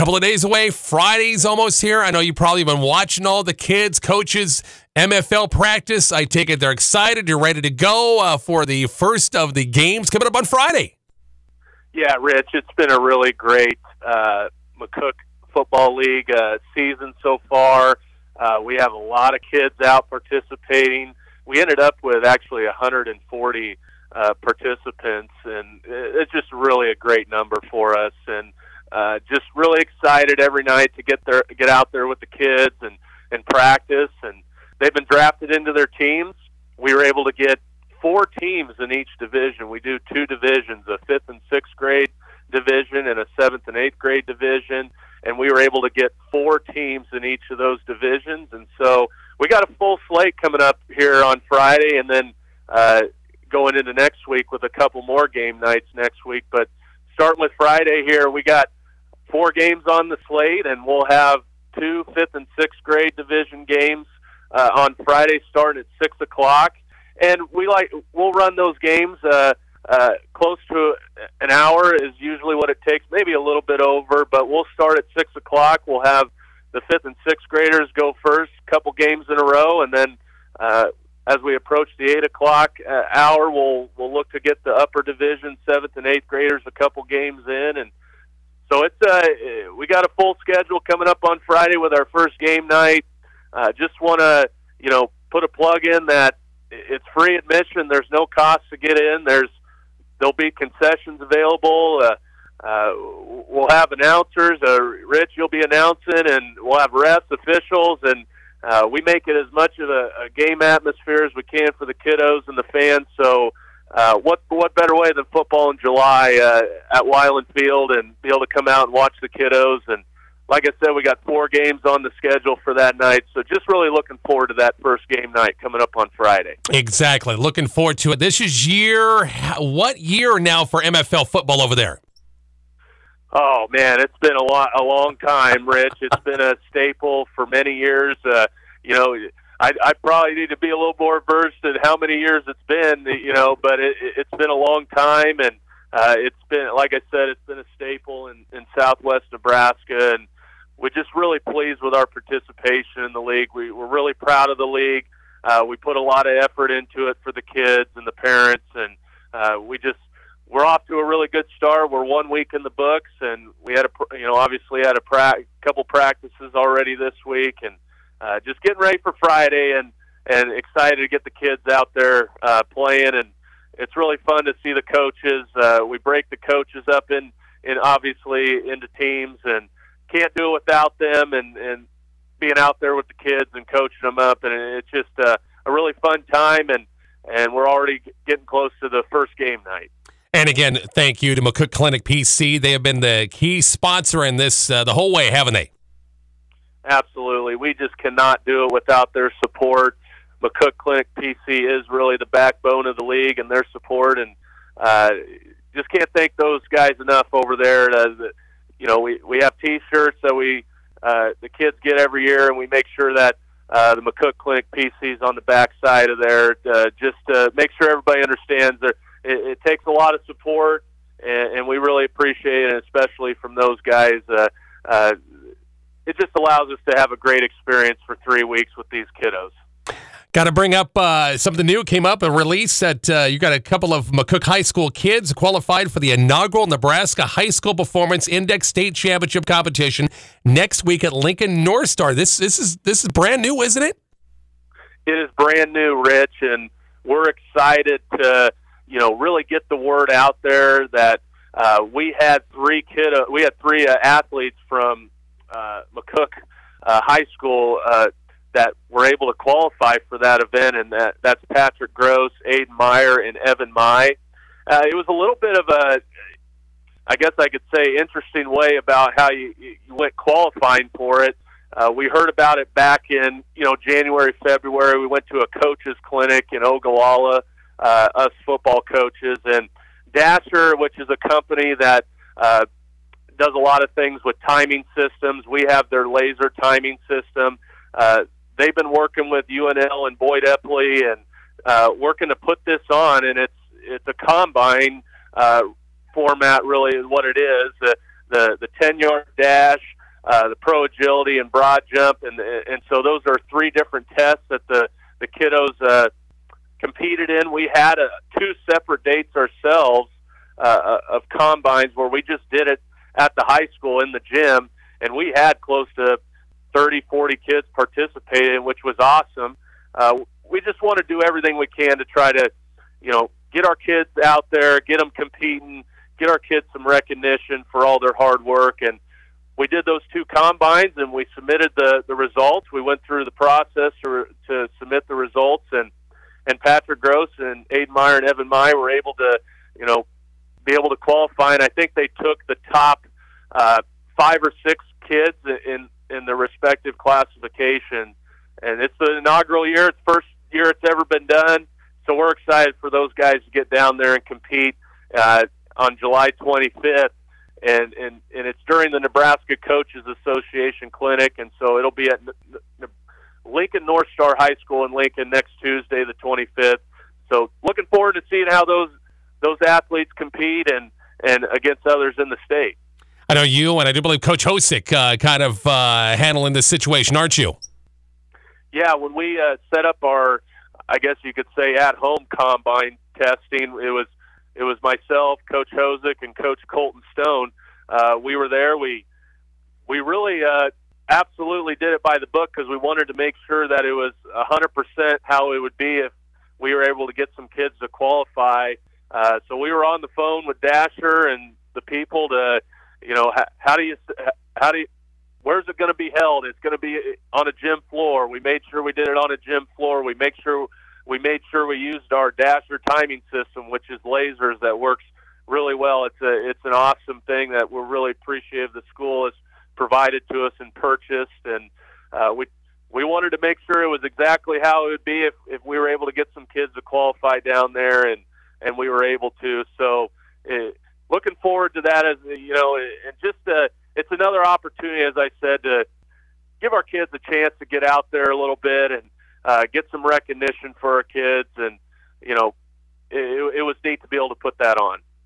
couple of days away. Friday's almost here. I know you've probably been watching all the kids, coaches, MFL practice. I take it they're excited. You're ready to go for the first of the games coming up on Friday. Yeah, Rich, it's been a really great McCook Football League season so far. We have a lot of kids out participating. We ended up with actually 140 participants, and it's just really a great number for us. And just really excited every night to get out there with the kids and practice. And they've been drafted into their teams. We were able to get 4 teams in each division. We do 2 divisions, a 5th and 6th grade division and a 7th and 8th grade division. And we were able to get 4 teams in each of those divisions. And so we got a full slate coming up here on Friday, and then going into next week with a couple more game nights next week. But starting with Friday here, we got 4 games on the slate, and we'll have 2 5th and 6th grade division games on Friday starting at 6 o'clock. And we'll run those games close to an hour is usually what it takes, maybe a little bit over, but we'll start at 6 o'clock. We'll have the 5th and 6th graders go first, couple games in a row, and then as we approach the 8 o'clock hour, we'll look to get the upper division 7th and 8th graders a couple games in. And so it's we got a full schedule coming up on Friday with our first game night. Just want to put a plug in that it's free admission. There's no cost to get in. There'll be concessions available. We'll have announcers. Rich, you'll be announcing, and we'll have refs, officials, and we make it as much of a game atmosphere as we can for the kiddos and the fans. So what better way than football in July at Weiland Field and be able to come out and watch the kiddos. And like I said, we got 4 games on the schedule for that night. So just really looking forward to that first game night coming up on Friday. Exactly. Looking forward to it. This is what year now for MFL football over there? Oh, man, it's been a long time, Rich. It's been a staple for many years. I probably need to be a little more versed in how many years it's been, but it's been a long time, and it's been, like I said, it's been a staple in Southwest Nebraska, and we're just really pleased with our participation in the league. We're really proud of the league. We put a lot of effort into it for the kids and the parents, and we're off to a really good start. We're 1 week in the books, and we had obviously had a couple practices already this week, and just getting ready for Friday, and excited to get the kids out there playing. And it's really fun to see the coaches. We break the coaches up in obviously into teams, and can't do it without them, and being out there with the kids and coaching them up. And it's just a really fun time, and we're already getting close to the first game night. And again, thank you to McCook Clinic PC. They have been the key sponsor in this the whole way, haven't they? Absolutely. We just cannot do it without their support. McCook Clinic PC is really the backbone of the league and their support, and just can't thank those guys enough over there. We have T-shirts that the kids get every year, and we make sure that the McCook Clinic PC is on the back side of there, just to make sure everybody understands that it takes a lot of support, and we really appreciate it, especially from those guys. It just allows us to have a great experience for 3 weeks with these kiddos. Got to bring up something new came up, a release that you got a couple of McCook High School kids qualified for the inaugural Nebraska High School Performance Index State Championship competition next week at Lincoln North Star. This is brand new, isn't it? It is brand new, Rich, and we're excited to really get the word out there that we had 3 athletes from McCook High School that were able to qualify for that event, and that's Patrick Gross, Aiden Meyer, and Evan Mai. It was a little bit of a, I guess I could say, interesting way about how you went qualifying for it. We heard about it back in January, February. We went to a coaches clinic in Ogallala, us football coaches, and Dasher, which is a company that does a lot of things with timing systems. We have their laser timing system. They've been working with UNL and Boyd Epley and working to put this on, and it's a combine format, really, is what it is. The 10-yard dash, the pro agility and broad jump, and so those are 3 different tests that the kiddos competed in. We had 2 separate dates ourselves of combines where we just did it at the high school in the gym, and we had close to 30, 40 kids participating, which was awesome. We just want to do everything we can to try to, get our kids out there, get them competing, get our kids some recognition for all their hard work. And we did those 2 combines, and we submitted the results. We went through the process to submit the results, and Patrick Gross and Aiden Meyer and Evan Meyer were able to, be able to qualify. And I think they took the top 5 or 6 kids in the respective classification. And it's the inaugural year. It's the first year it's ever been done. So we're excited for those guys to get down there and compete on July 25th. And it's during the Nebraska Coaches Association Clinic. And so it'll be at Lincoln North Star High School in Lincoln next Tuesday, the 25th. So looking forward to seeing how those athletes compete and against others in the state. I know you, and I do believe Coach Hosick kind of handling this situation, aren't you? Yeah, when we set up our, I guess you could say, at-home combine testing, it was myself, Coach Hosick, and Coach Colton Stone. We were there. We really absolutely did it by the book because we wanted to make sure that it was 100% how it would be if we were able to get some kids to qualify. So we were on the phone with Dasher and the people to, where's it going to be held? It's going to be on a gym floor. We made sure we did it on a gym floor. We made sure we used our Dasher timing system, which is lasers, that works really well. It's an awesome thing that we're really appreciative the school has provided to us and purchased. And we wanted to make sure it was exactly how it would be if we were able to get some kids to qualify down there, and we were able to. So looking forward to that, as and just it's another opportunity, as I said, to give our kids a chance to get out there a little bit and get some recognition for our kids. And it was neat to be able to put that on.